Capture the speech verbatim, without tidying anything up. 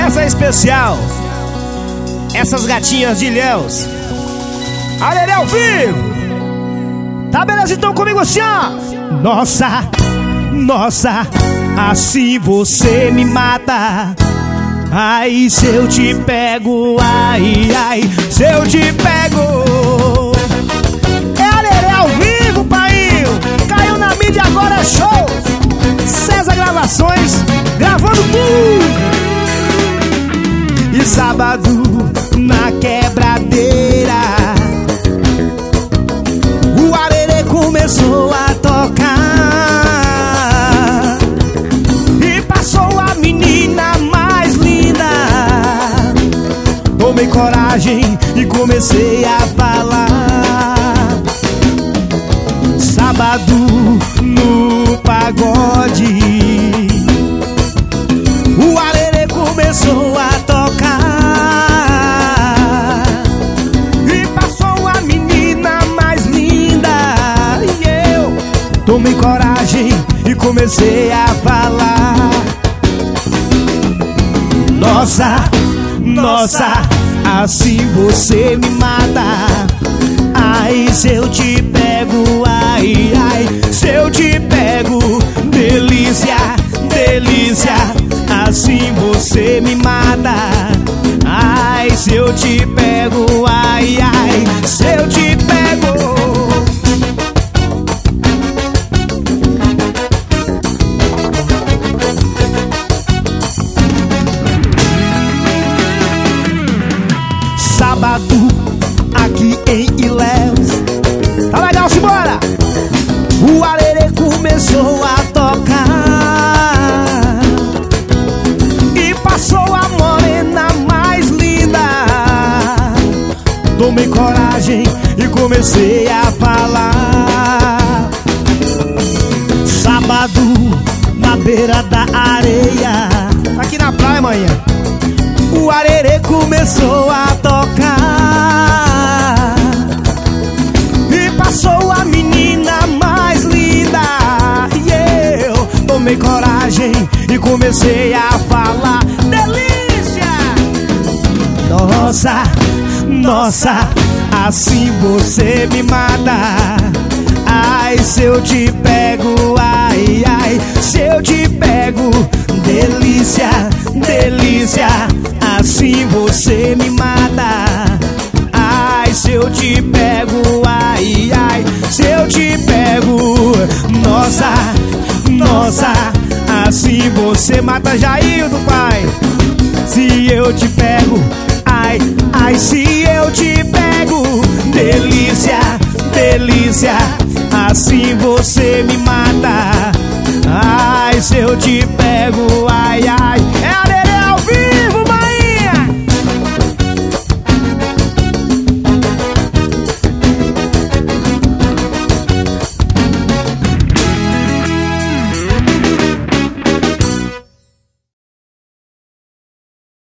Essa é especial. Essas gatinhas de Ilhéus. Arerê ao vivo. Tá beleza então comigo assim, ó. Nossa, nossa, assim você me mata. Ai, se eu te pego, ai, ai, se eu te pego. É Arerê ao vivo, pai. Caiu na mídia, agora é show. César Gravações, gravando tudo. E sábado na quebradeira o Arerê começou a tocar e passou a menina mais linda. Tomei coragem e comecei a falar. Sábado no pagode o Arerê começou a tocar e passou a menina mais linda. E eu tomei coragem e comecei a falar. Nossa, nossa, assim você me mata. Ai, se eu te pego, ai, ai, se eu te pego. Delícia, delícia, assim você me mata. Ai, se eu te pego, ai, ai, se eu te pego. Sábado, aqui em Ilhéus. Tá legal, simbora! O Arerê começou a tocar e passou a morena mais linda. Tomei coragem e comecei a falar. Sábado, na beira da areia, aqui na praia, manhã, o Arerê começou a tocar e passou a menina mais linda. E eu tomei coragem e comecei a falar. Delícia! Nossa, nossa, assim você me mata. Ai, se eu te pego, ai, ai, se eu te pego. Delícia, delícia, assim você me mata. Ai, se eu te pego, ai, ai, se eu te pego. Nossa, nossa, assim você mata. Jaildo, pai. Se eu te pego, ai, ai, se eu te pego. Delícia, delícia, assim você me mata. Ai, se eu te pego,